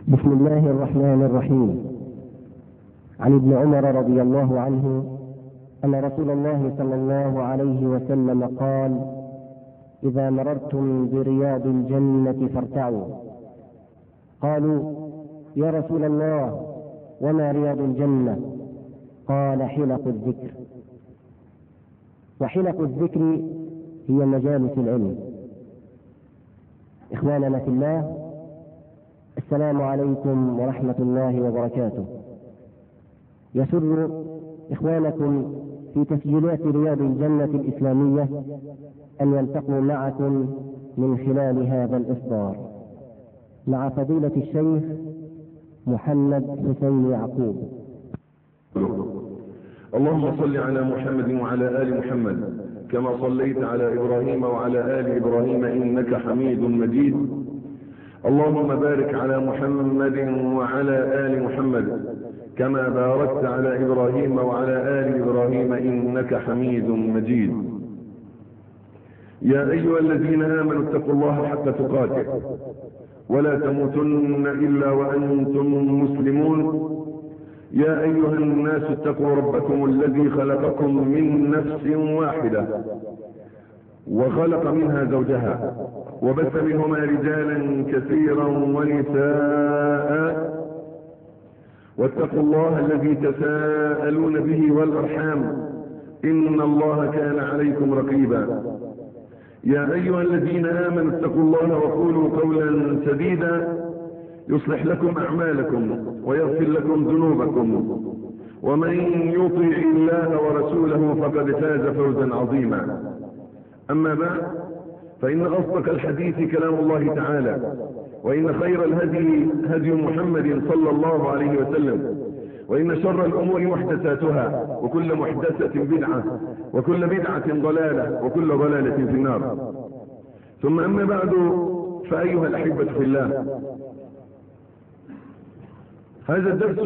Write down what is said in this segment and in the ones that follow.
بسم الله الرحمن الرحيم. عن ابن عمر رضي الله عنه أن رسول الله صلى الله عليه وسلم قال: إذا مررتم برياض الجنة فارتعوا. قالوا: يا رسول الله وما رياض الجنة؟ قال: حلق الذكر. وحلق الذكر هي مجالس العلم. إخواننا في الله، السلام عليكم ورحمة الله وبركاته. يسر إخوانكم في تسجيلات رياض الجنة الإسلامية أن يلتقوا معكم من خلال هذا الإصدار مع فضيلة الشيخ محمد حسين يعقوب. اللهم صل على محمد وعلى آل محمد كما صليت على إبراهيم وعلى آل إبراهيم إنك حميد مجيد. اللهم بارك على محمد وعلى آل محمد كما باركت على إبراهيم وعلى آل إبراهيم إنك حميد مجيد. يا أيها الذين آمنوا اتقوا الله حق تقاته ولا تموتن إلا وأنتم مسلمون. يا أيها الناس اتقوا ربكم الذي خلقكم من نفس واحدة وخلق منها زوجها وبث منهما رجالا كثيرا ونساء، واتقوا الله الذي تساءلون به والأرحام إن الله كان عليكم رقيبا. يا أيها الذين آمنوا اتقوا الله وقولوا قولا سديدا يصلح لكم أعمالكم ويغفر لكم ذنوبكم، ومن يطع الله ورسوله فقد فاز فوزا عظيما. أما بعد، فإن أصدق الحديث كلام الله تعالى، وإن خير الهدي هدي محمد صلى الله عليه وسلم، وإن شر الأمور محدثاتها، وكل محدثة بدعة، وكل بدعة ضلالة، وكل ضلالة في النار. ثم أما بعد، فأيها الأحبة في الله، هذا الدرس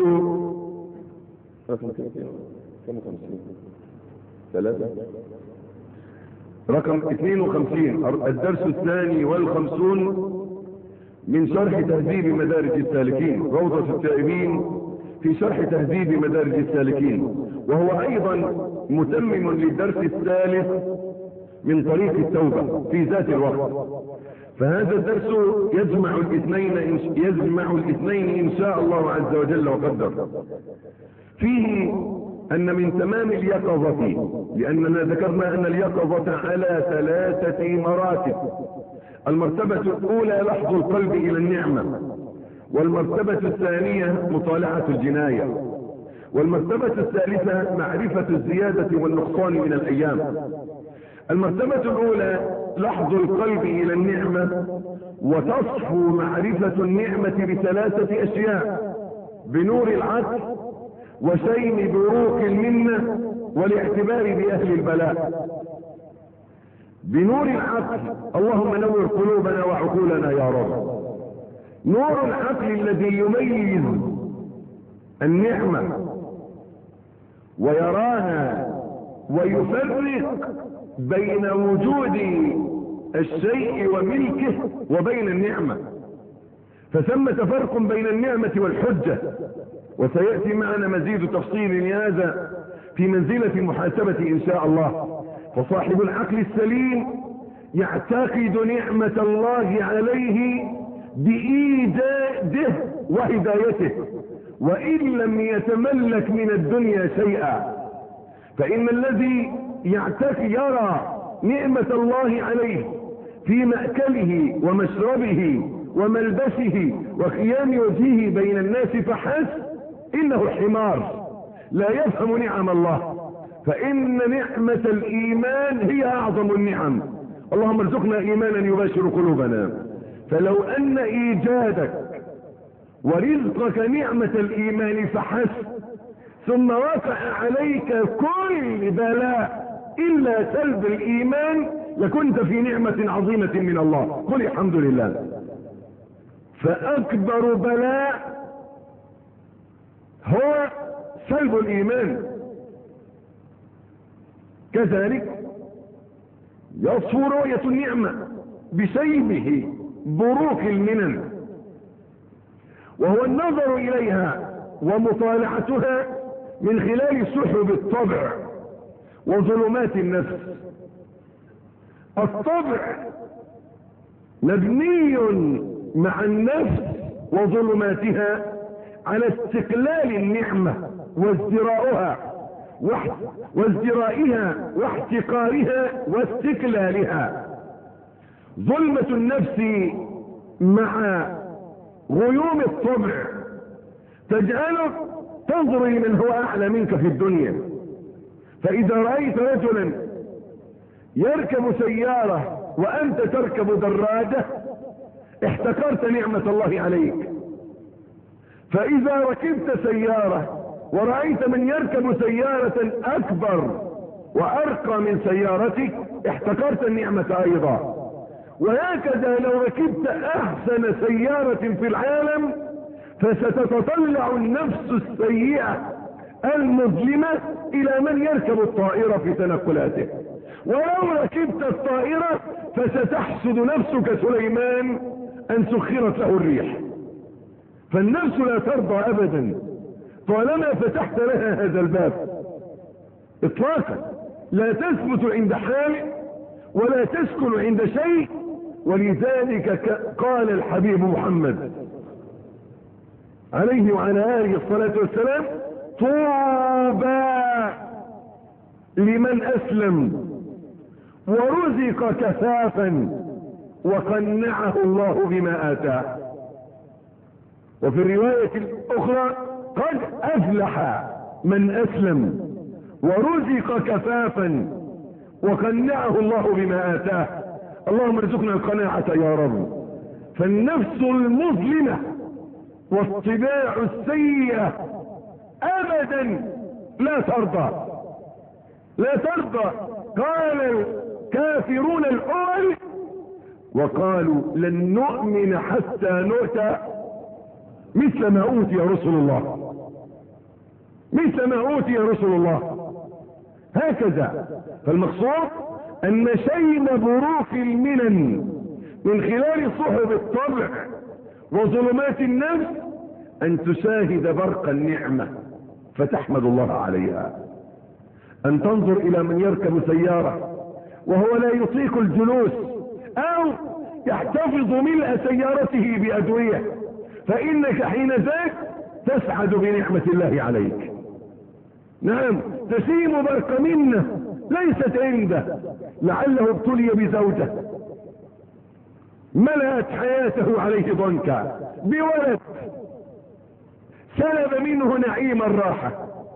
رقم 52، الدرس 52 من شرح تهذيب مدارج السالكين، روضة التائبين في شرح تهذيب مدارج السالكين، وهو أيضا متمم للدرس الثالث من طريق التوبة في ذات الوقت. فهذا الدرس يجمع الاثنين إن شاء الله عز وجل وقدر. فيه أن من تمام اليقظة، لأننا ذكرنا أن اليقظة على 3 مراتب: المرتبة الأولى لحظ القلب إلى النعمة، والمرتبة الثانية مطالعة الجناية، والمرتبة الثالثة معرفة الزيادة والنقصان من الأيام. المرتبة الأولى لحظ القلب إلى النعمة، وتصفو معرفة النعمة ب3 أشياء: بنور العقل، وشين بروق المنة، والاعتبار بأهل البلاء. بنور العقل، اللهم نور قلوبنا وعقولنا يا رب. نور العقل الذي يميز النعمة ويراها ويفرق بين وجود الشيء وملكه وبين النعمة. فثمة فرق بين النعمة والحجة، وسيأتي معنا مزيد تفصيل لهذا في منزلة المحاسبة إن شاء الله. فصاحب العقل السليم يعتقد نعمة الله عليه بإيجاده وهدايته، وإن لم يتملك من الدنيا شيئا. فإن الذي يرى نعمة الله عليه في مأكله ومشربه وملبسه وقيام وجهه بين الناس فحسب، إنه حمار لا يفهم نعم الله. فإن نعمة الإيمان هي أعظم النعم. اللهم ارزقنا إيمانا يباشر قلوبنا. فلو أن إيجادك ورزقك نعمة الإيمان فحسب، ثم وقع عليك كل بلاء إلا سلب الإيمان، لكنت في نعمة عظيمة من الله. قل الحمد لله. فأكبر بلاء هو سلب الإيمان. كذلك يصفو رؤية النعمة بشيبه بروق المنن، وهو النظر إليها ومطالعتها من خلال سحب الطبع وظلمات النفس. الطبع مبني مع النفس وظلماتها على استقلال النعمة وازدرائها واحتقارها واستقلالها. ظلمة النفس مع غيوم الطبع تجعلك تنظر لمن هو أعلى منك في الدنيا. فإذا رأيت رجلا يركب سيارة وأنت تركب دراجة احتقرت نعمة الله عليك. فإذا ركبت سيارة ورأيت من يركب سيارة أكبر وأرقى من سيارتك احتقرت النعمة أيضا. وهكذا لو ركبت أحسن سيارة في العالم فستتطلع النفس السيئة المظلمة إلى من يركب الطائرة في تنقلاته. ولو ركبت الطائرة فستحسد نفسك سليمان أن سخرت له الريح. فالنفس لا ترضى أبدا طالما فتحت لها هذا الباب إطلاقا. لا تثبت عند حال ولا تسكن عند شيء. ولذلك قال الحبيب محمد عليه وعلى آله الصلاة والسلام: طوبى لمن أسلم ورزق كفافا وقنعه الله بما آتاه. وفي الرواية الأخرى: قد أفلح من أسلم ورزق كفافا وقنعه الله بما آتاه. اللهم ارزقنا القناعة يا رب. فالنفس المظلمة والطباع السيئة أبدا لا ترضى. قال الكافرون الأول وقالوا لن نؤمن حتى نؤتى مثل ما أوتي رسل الله. هكذا. فالمقصود أن شين بروق المنن من خلال صحب الطبع وظلمات النفس أن تشاهد برق النعمة فتحمد الله عليها. أن تنظر إلى من يركب سيارة وهو لا يطيق الجلوس أو يحتفظ ملء سيارته بأدوية، فإنك حين ذاك تسعد بنعمة الله عليك. نعم، تسيم برق منه ليست عنده، لعله ابتلي بزوجة ملأت حياته عليه ضنكا، بولد سلب منه نعيم الراحة،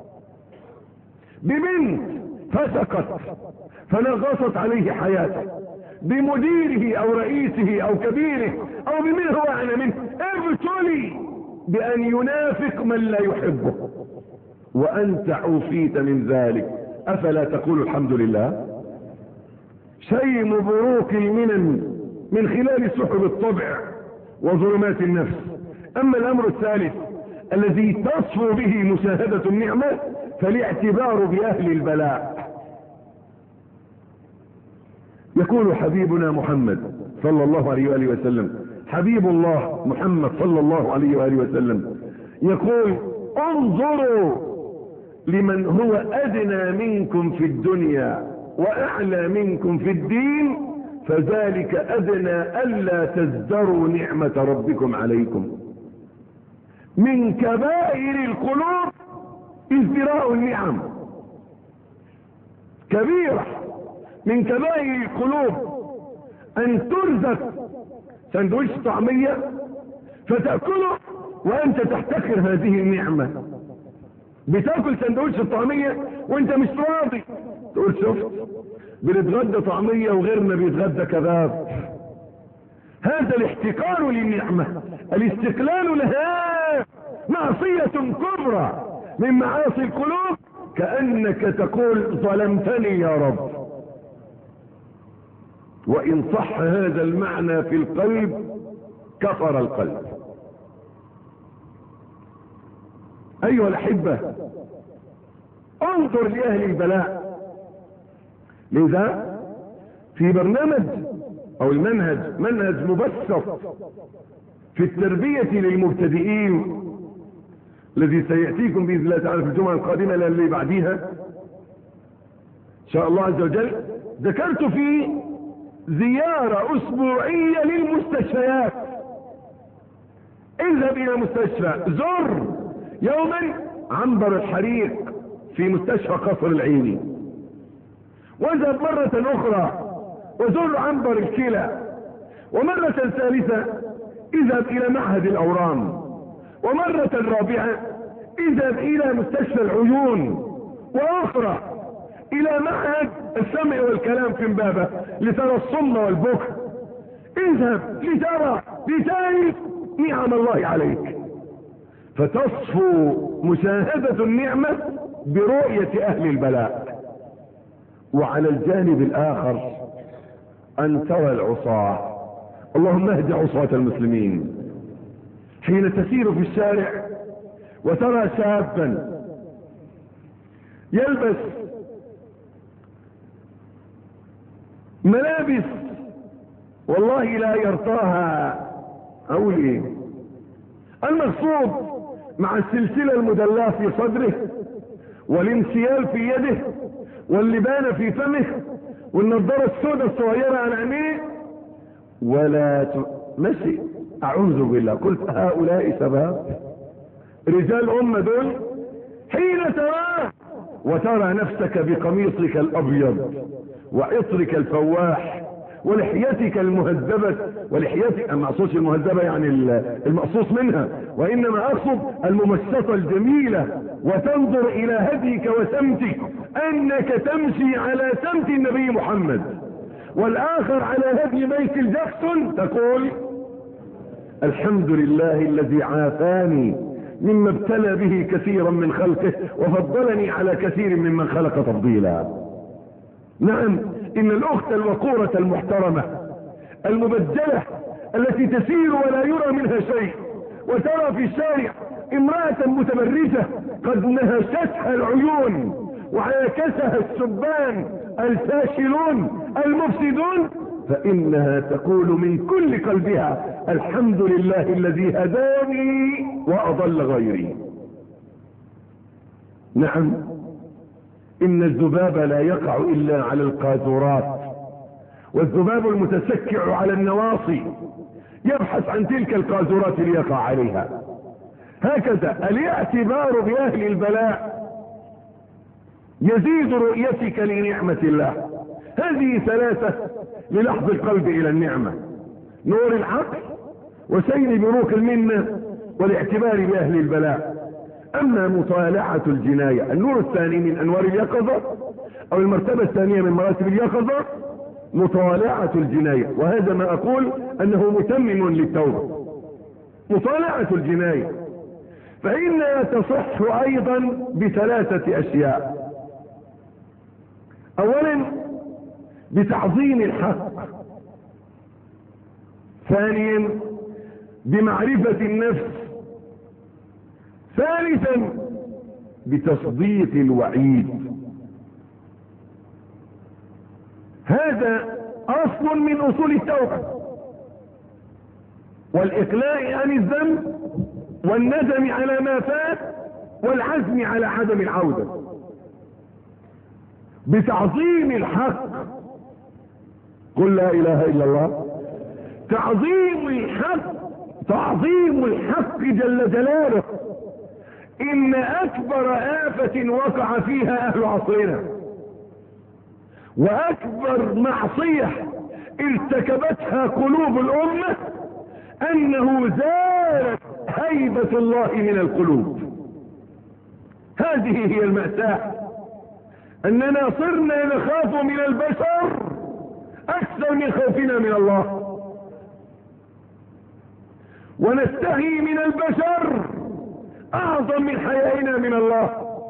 ببنت فسقت فنغصت عليه حياته، بمديره او رئيسه او كبيره او بمن هو اعلى منه، ابتلي بان ينافق من لا يحبه وانت عوفيت من ذلك. افلا تقول الحمد لله؟ شيم بروق المنن من خلال سحب الطبع وظلمات النفس. اما الامر الثالث الذي تصفو به مشاهدة النعمة فالاعتبار بأهل البلاء. يقول حبيبنا محمد صلى الله عليه وآله وسلم، حبيب الله محمد صلى الله عليه وآله وسلم يقول: انظروا لمن هو أدنى منكم في الدنيا وأعلى منكم في الدين فذلك أدنى ألا تزدروا نعمة ربكم عليكم. من كبائر القلوب ازدراء النعم، كبيرة من كبائر القلوب ان ترزق سندويش طعمية فتأكله وانت تحتقر هذه النعمة. بتاكل سندويش الطعمية وانت مش راضي، تقول شفت بنتغدى طعمية وغيرنا بيتغدى كباب. هذا الاحتقار للنعمة، الاستقلال لها معصية كبرى من معاصي القلوب، كأنك تقول ظلمتني يا رب. وإن صح هذا المعنى في القلب كفر القلب. أيها الأحبة، انظر لأهل البلاء. لذا في برنامج أو المنهج منهج مبسط في التربية للمبتدئين الذي سيأتيكم بإذن الله تعالى في الجمعة القادمة اللي بعديها إن شاء الله عز وجل، ذكرت فيه زيارة أسبوعية للمستشفيات. اذهب إلى مستشفى، زر يوما عنبر الحريق في مستشفى قصر العيني، واذهب مرة أخرى وزر عنبر الكلى، ومرة ثالثة اذهب إلى معهد الأورام، ومرة رابعة اذهب إلى مستشفى العيون، وأخرى إلى معهد السمع والكلام في امبابة لترى الصم والبكر. اذهب لتعرف نعم الله عليك، فتصفو مشاهدة النعمة برؤية أهل البلاء. وعلى الجانب الآخر أن ترى العصاة، اللهم اهد عصاة المسلمين، حين تسير في الشارع وترى شابا يلبس ملابس والله لا يرضاها أقول إيه، المقصود مع السلسلة المدلاة في صدره، والانسيال في يده، واللبانة في فمه، والنظارة السوداء الصغيرة على عينيه، مشي. أعوذ بالله، قلت هؤلاء شباب رجال أمة دول، حين تراه وترى نفسك بقميصك الأبيض وعطرك الفواح ولحيتك المهذبة، ولحيتك ما اقصدش المهذبة يعني المقصوص منها، وإنما أقصد الممشطة الجميلة، وتنظر إلى هديك وسمتك أنك تمشي على سمت النبي محمد، والآخر على هدي مايكل جاكسون، تقول الحمد لله الذي عافاني مما ابتلى به كثيرا من خلقه وفضلني على كثير ممن خلق تفضيلا. نعم، إن الأخت الوقورة المحترمة المبجلة التي تسير ولا يرى منها شيء، وترى في الشارع امرأة متبرجة قد نهشتها العيون وعاكسها الشبان الفاشلون المفسدون، فإنها تقول من كل قلبها الحمد لله الذي هداني وأضل غيري. نعم، إن الذباب لا يقع إلا على القاذورات، والذباب المتسكع على النواصي يبحث عن تلك القاذورات ليقع عليها. هكذا الاعتبار بأهل البلاء يزيد رؤيتك لنعمة الله. هذه ثلاثة للحظ القلب إلى النعمة: نور العقل، وسير بروق المنة، والاعتبار بأهل البلاء. أما مطالعة الجناية، النور الثاني من أنوار اليقظة أو المرتبة الثانية من مراتب اليقظة، مطالعة الجناية، وهذا ما أقول أنه متمم للتوبة. مطالعة الجناية فإنها تصح أيضا بثلاثة أشياء: أولا بتعظيم الحق، ثانيا بمعرفة النفس، ثالثا بتصديق الوعيد. هذا أصل من أصول التوبة، والإقلاع عن الذنب، والندم على ما فات، والعزم على عدم العودة. بتعظيم الحق، قل لا إله إلا الله. تعظيم الحق، تعظيم الحق جل جلاله. إن أكبر آفة وقع فيها أهل عصرنا، وأكبر معصية ارتكبتها قلوب الأمة، أنه زالت هيبة الله من القلوب. هذه هي المأساة، أننا صرنا نخاف من البشر أكثر من خوفنا من الله، ونستحي من البشر أعظم من حيائنا من الله،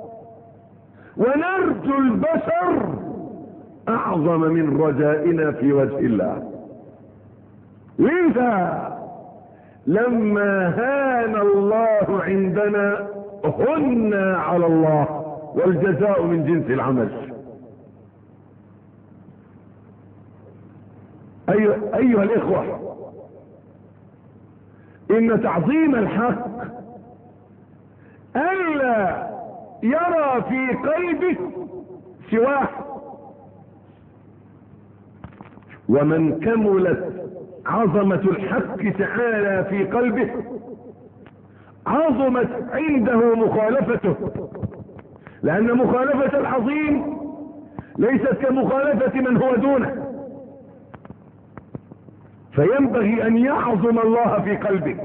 ونرجو البشر أعظم من رجائنا في وجه الله. لذا لما هان الله عندنا هنا على الله، والجزاء من جنس العمل. أيها الإخوة، إن تعظيم الحق ألا يرى في قلبه سواه. ومن كملت عظمة الحق تعالى في قلبه عظمت عنده مخالفته، لأن مخالفة العظيم ليست كمخالفة من هو دونه، فينبغي أن يعظم الله في قلبه.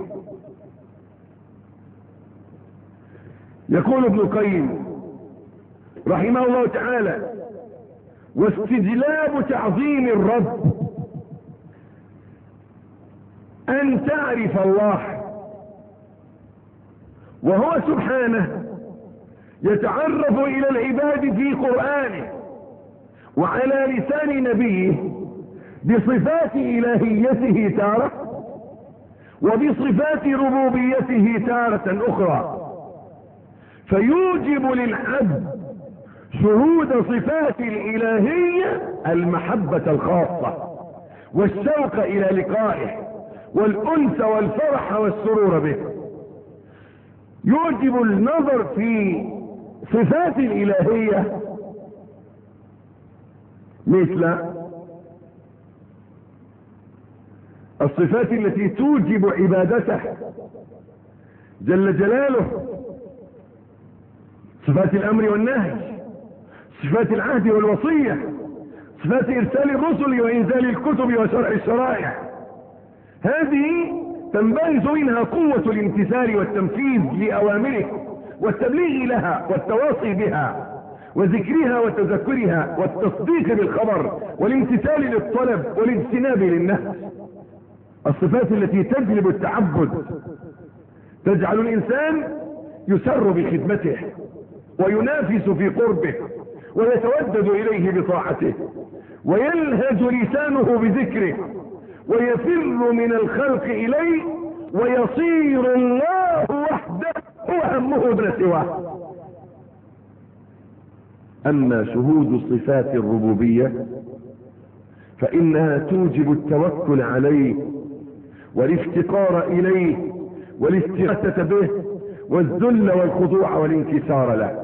يقول ابن القيم رحمه الله تعالى: واستجلاب تعظيم الرب أن تعرف الله، وهو سبحانه يتعرف إلى العباد في قرآنه وعلى لسان نبيه بصفات إلهيته تارة، وبصفات ربوبيته تارة أخرى، فيوجب للعبد شهود صفات الإلهية المحبة الخاصة والشوق إلى لقائه والأنس والفرح والسرور به. يوجب النظر في صفات الإلهية مثل الصفات التي توجب عبادته جل جلاله، صفات الأمر والنهي، صفات العهد والوصية، صفات إرسال الرسل وإنزال الكتب وشرع الشرائع. هذه تنبعث منها قوة الامتثال والتنفيذ لأوامره والتبليغ لها والتواصي بها وذكرها وتذكرها والتصديق بالخبر والامتثال للطلب والاجتناب للنهي. الصفات التي تجلب التعبد تجعل الإنسان يسر بخدمته وينافس في قربه ويتودد إليه بطاعته ويلهج لسانه بذكره ويفر من الخلق إليه ويصير الله وحده هو همه دون سواه. أما شهود صفات الربوبية فإنها توجب التوكل عليه والافتقار إليه والاستغاثة به والذل والخضوع والانكسار له.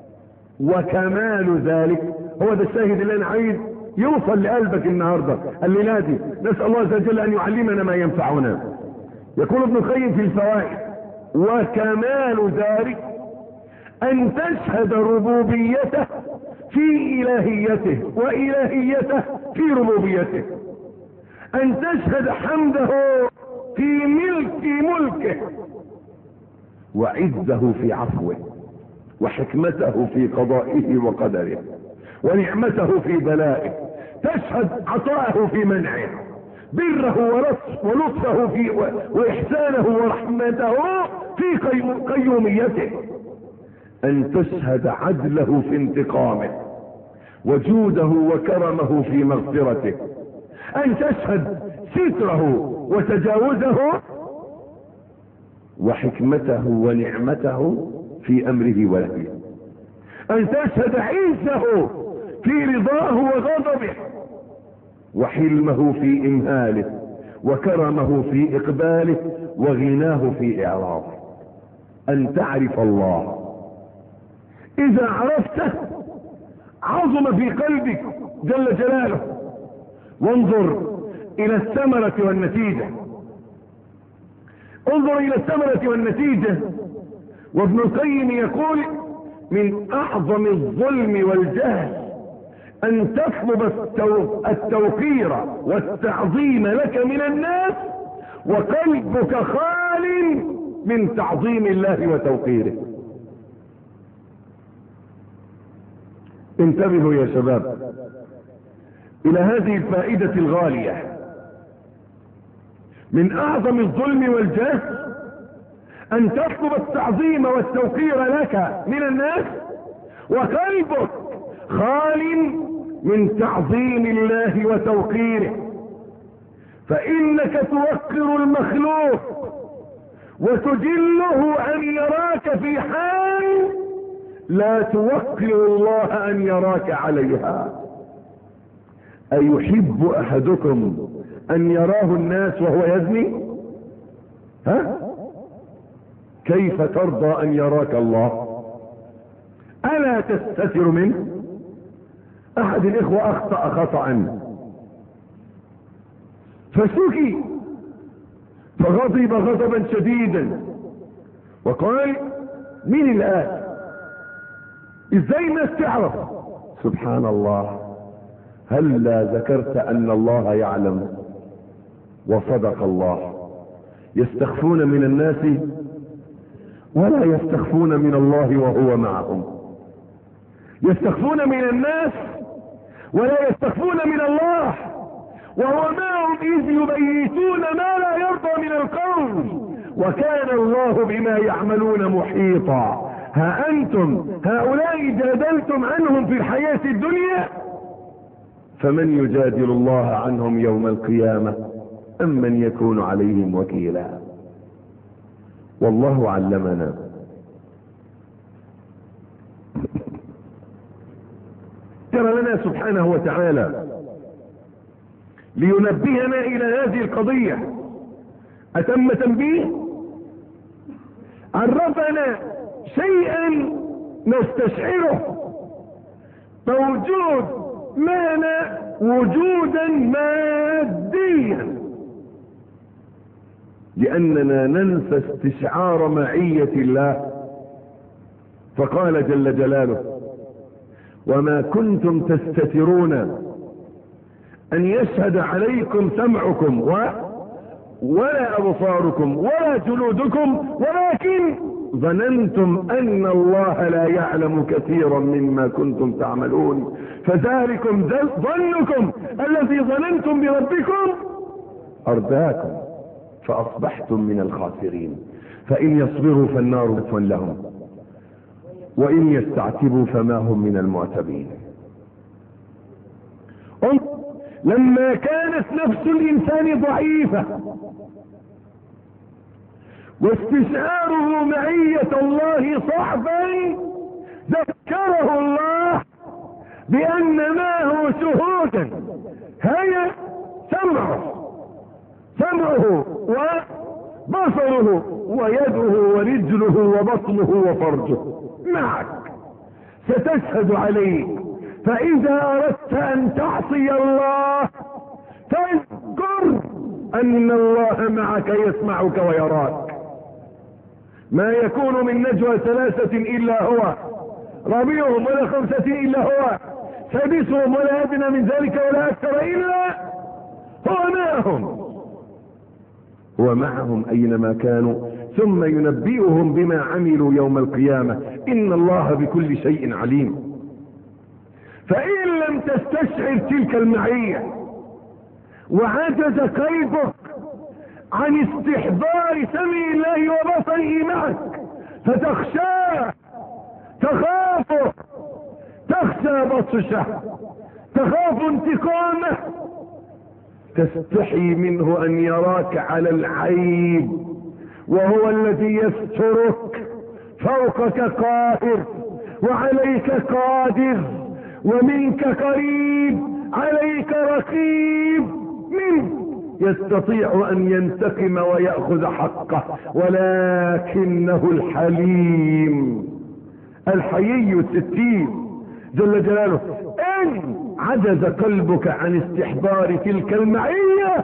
وكمال ذلك هو ده الشاهد اللي أنا عايز يوصل لقلبك النهاردة الليلة دي. نسأل الله عز وجل أن يعلمنا ما ينفعنا. يقول ابن القيم في الفوائد: وكمال ذلك أن تشهد ربوبيته في إلهيته وإلهيته في ربوبيته، أن تشهد حمده في ملكه وعزه في عفوه وحكمته في قضائه وقدره ونعمته في بلائه، تشهد عطاءه في منعه، بره ولطفه في وإحسانه ورحمته في قيوميته، أن تشهد عدله في انتقامه وجوده وكرمه في مغفرته، أن تشهد ستره وتجاوزه وحكمته ونعمته في أمره ونهيه، أن تشهد عزه في رضاه وغضبه وحلمه في إمهاله وكرمه في إقباله وغناه في إعراضه. أن تعرف الله، إذا عرفته عظم في قلبك جل جلاله. وانظر إلى الثمرة والنتيجة، انظر إلى الثمرة والنتيجة. وابن القيم يقول: من أعظم الظلم والجهل أن تطلب التوقير والتعظيم لك من الناس وقلبك خال من تعظيم الله وتوقيره. انتبهوا يا شباب إلى هذه الفائدة الغالية. من أعظم الظلم والجهل أن تطلب التعظيم والتوقير لك من الناس وقلبك خال من تعظيم الله وتوقيره، فإنك توقر المخلوق وتجله أن يراك في حال لا توقر الله أن يراك عليها. أيحب أحدكم أن يراه الناس وهو يزني؟ ها؟ كيف ترضى ان يراك الله؟ الا تستتر منه؟ احد الاخوة اخطأ خطأ فشكي فغضب غضبا شديدا وقال مين الآن؟ ازاي الناس تعرف؟ سبحان الله، هلا ذكرت ان الله يعلم وصدق الله. يستخفون من الناس ولا يستخفون من الله وهو معهم. يستخفون من الناس ولا يستخفون من الله وهو معهم إذ يبيتون ما لا يرضى من القول، وكان الله بما يعملون محيطا. ها أنتم هؤلاء جادلتم عنهم في الحياة الدنيا، فمن يجادل الله عنهم يوم القيامة أم من يكون عليهم وكيلا؟ والله علمنا. ترى لنا سبحانه وتعالى لينبهنا إلى هذه القضية أتم تنبيه، عرفنا شيئا نستشعره موجود معنا وجودا ماديا، لأننا ننسى استشعار معية الله. فقال جل جلاله وما كنتم تستترون أن يشهد عليكم سمعكم ولا أبصاركم ولا جلودكم ولكن ظننتم أن الله لا يعلم كثيرا مما كنتم تعملون فذلكم ظنكم الذي ظننتم بربكم أرداكم فأصبحتم من الخاسرين. فإن يصبروا فالنار مثوى لهم وإن يستعتبوا فما هم من المعتبين. لما كانت نفس الإنسان ضعيفة واستشعاره معية الله صعبا، ذكره الله بأن معه شهودا هي سمعه وبصره ويده ورجله وبطنه وفرجه معك، ستشهد عليه. فإذا أردت أن تعصي الله فاذكر أن الله معك يسمعك ويراك. ما يكون من نجوى ثلاثة إلا هو رابعهم ولا خمسة إلا هو سادسهم ولا أدنى من ذلك ولا أكثر إلا هو معهم أينما كانوا ثم ينبئهم بما عملوا يوم القيامة إن الله بكل شيء عليم. فإن لم تستشعر تلك المعية وعجز قلبك عن استحضار سمع الله وبصره معك فتخشاه، تخافه، تخشى بطشه، تخاف انتقامه، تستحي منه ان يراك على العيب وهو الذي يسترك، فوقك قاهر وعليك قادر ومنك قريب عليك رقيب منه، يستطيع ان ينتقم ويأخذ حقه ولكنه الحليم الحيي الستير جل جلاله. ان عجز قلبك عن استحضار تلك المعية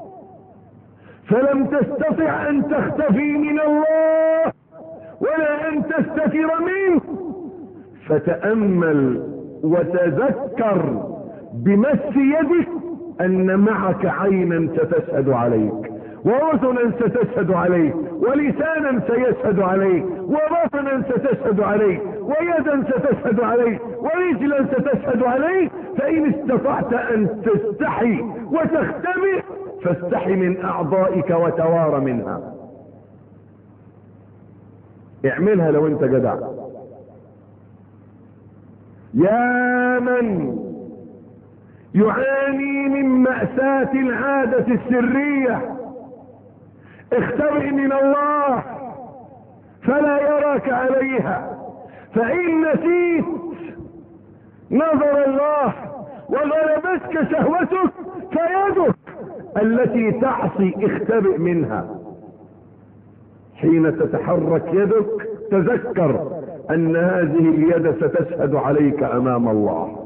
فلم تستطع ان تختفي من الله ولا ان تستتر منه، فتأمل وتذكر بمس يدك ان معك عينا ستشهد عليك واذنا ستشهد عليك ولسانا سيشهد عليك وبطنا ستشهد عليك ويدا ستشهد عليك ورجلا ستشهد عليك. فان استطعت ان تستحي وتختبئ فاستحي من اعضائك وتوار منها. اعملها لو انت جدع. يا من يعاني من مأساة العادة السرية، اختبئ من الله فلا يراك عليها، فإن نسيت نظر الله وغلبتك شهوتك فيدك التي تعصي اختبئ منها. حين تتحرك يدك تذكر ان هذه اليد ستشهد عليك امام الله.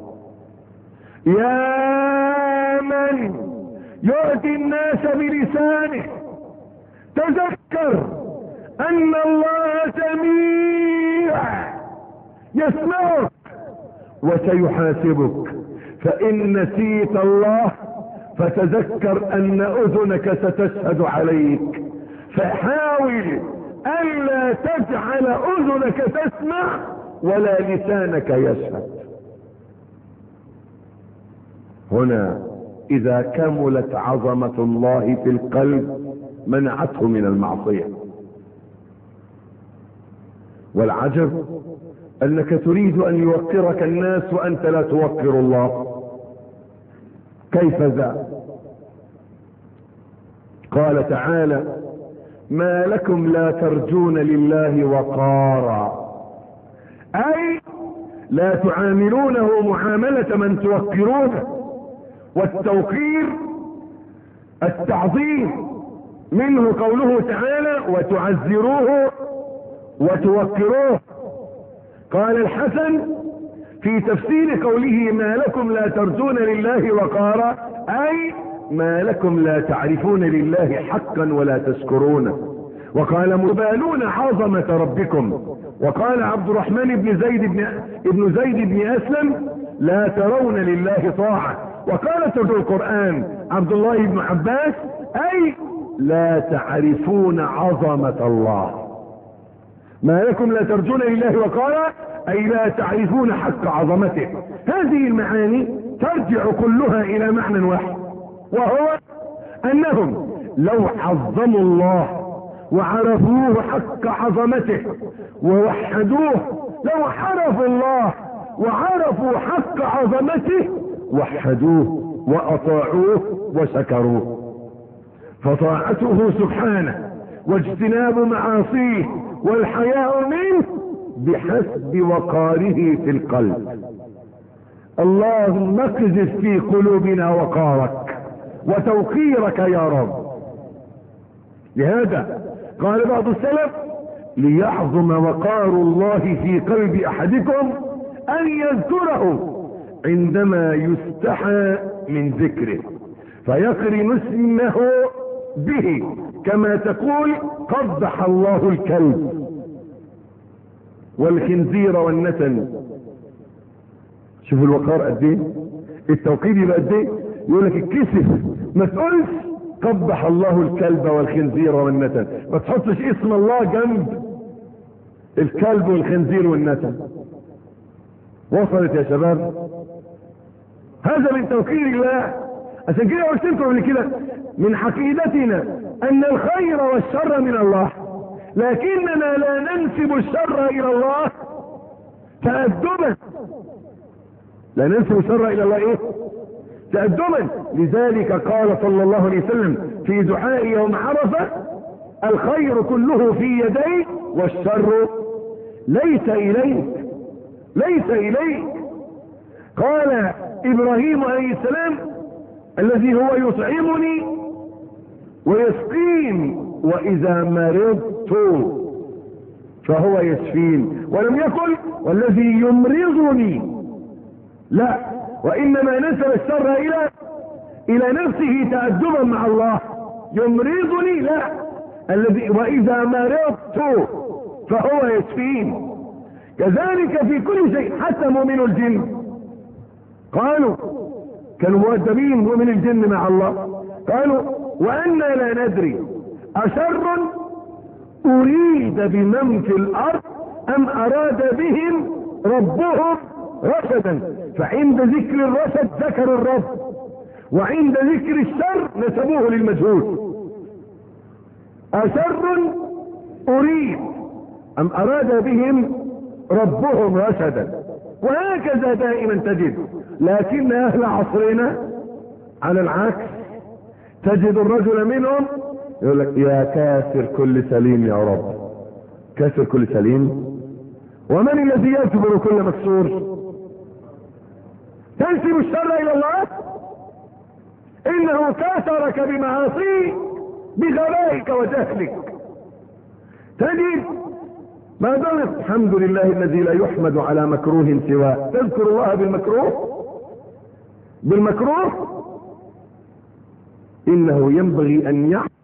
يا من يؤتي الناس بلسانه تذكر ان الله سميع يسمعك وسيحاسبك. فان نسيت الله فتذكر ان اذنك ستشهد عليك، فحاول الا تجعل اذنك تسمع ولا لسانك يشهد. هنا اذا كملت عظمة الله في القلب منعته من المعصية. والعجب انك تريد ان يوقرك الناس وانت لا توقر الله. كيف ذا؟ قال تعالى: ما لكم لا ترجون لله وقارا، اي لا تعاملونه معاملة من توقرونه. والتوقير التعظيم، منه قوله تعالى: وتعزروه وتوقروه. قال الحسن في تفسير قوله: ما لكم لا ترجون لله وقارا، اي ما لكم لا تعرفون لله حقا ولا تشكرونه. وقال: مبالون عظمة ربكم. وقال عبد الرحمن بن زيد بن اسلم: لا ترون لله طاعة. وقال ترجو القرآن عبد الله بن عباس: اي لا تعرفون عظمة الله. ما لكم لا ترجون لله وقارا، اي لا تعرفون حق عظمته. هذه المعاني ترجع كلها الى معنى واحد، وهو انهم لو عظموا الله وعرفوه حق عظمته ووحدوه، لو عرفوا الله وعرفوا حق عظمته وحدوه واطاعوه وشكروه. فطاعته سبحانه واجتناب معاصيه والحياء منه بحسب وقاره في القلب. اللهم اقذف في قلوبنا وقارك وتوقيرك يا رب. لهذا قال بعض السلف: ليعظم وقار الله في قلب احدكم ان يذكره عندما يستحى من ذكره فيقرن اسمه به، كما تقول: قبح الله الكلب والخنزير والنتن. شوفوا الوقار قد ايه، التوقير يبقى قد ايه. يقول لك الكسف ما تقولش قبح الله الكلب والخنزير والنتن، ما تحطش اسم الله جنب الكلب والخنزير والنتن. وصلت يا شباب؟ هذا من توقير الله. عشان كده قلت لكم قبل كده: من عقيدتنا ان الخير والشر من الله، لكننا لا ننسب الشر الى الله تأدبا. لا ننسب الشر الى الله ايه؟ تأدبا. لذلك قال صلى الله عليه وسلم في دعاء يوم عرفة: الخير كله في يديك والشر ليس اليك، ليس اليك. قال ابراهيم عليه السلام: الذي هو يطعمني ويسقيني واذا مرضت فهو يشفين. ولم يقل: والذي يمرضني، لا، وانما نسب الشر الى نفسه تأدبا مع الله. يمرضني، لا، الذي واذا مرضت فهو يشفين. كذلك في كل شيء، حتى مؤمن الجن قالوا، كانوا مؤدبين مؤمن الجن مع الله، قالوا: وأنا لا ندري أشر أريد بمن في الأرض أم أراد بهم ربهم رشدا. فعند ذكر الرشد ذكروا الرب، وعند ذكر الشر نسبوه للمجهول. أشر أريد أم أراد بهم ربهم رشدا. وهكذا دائما تجد. لكن أهل عصرنا على العكس، تجد الرجل منهم يقول لك: يا كاسر كل سليم يا رب. كاسر كل سليم؟ ومن الذي يجبر كل مكسور؟ تنسب الشر الى الله؟ انه كاسرك بمعاصيه بغبائك وجهلك. تجد ما دمت الحمد لله الذي لا يحمد على مكروه سواه، تذكر الله بالمكروه إنه ينبغي أن